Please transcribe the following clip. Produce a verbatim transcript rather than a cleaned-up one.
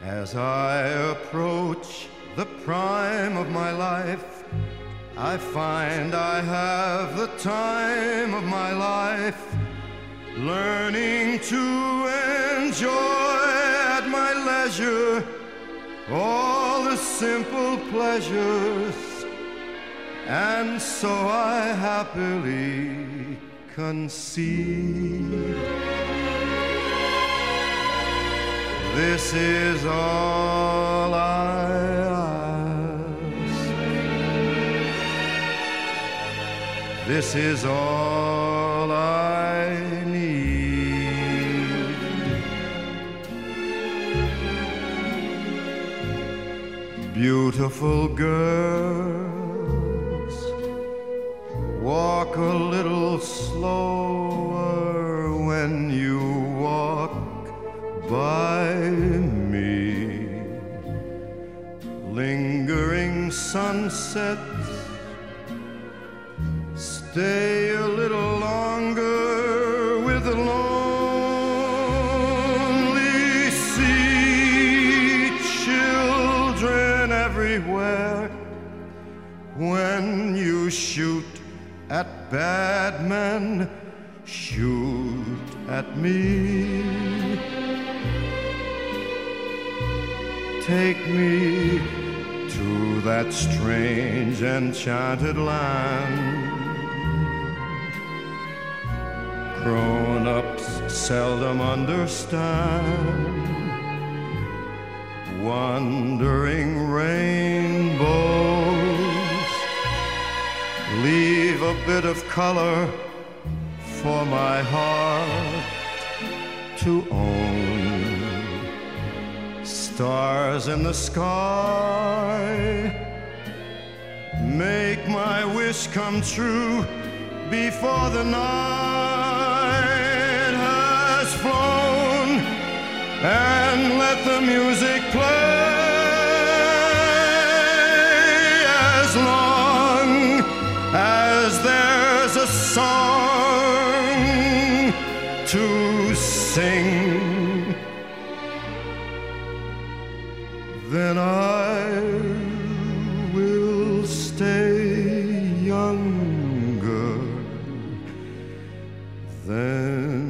As I approach the prime of my life, I find I have the time of my life, learning to enjoy at my leisure all the simple pleasures, and so I happily conceive. This is all I ask. This is all I need. Beautiful girls, walk a little slower when you walk by me. Lingering sunsets, stay a little longer with the lonely sea. Children everywhere, when you shoot at bad men, shoot at me. Take me to that strange enchanted land. Grown-ups seldom understand. Wandering rainbows leave a bit of color for my heart to own. Stars in the sky make my wish come true before the night has flown, and let the music play as long as there's a song to sing. Then I will stay younger than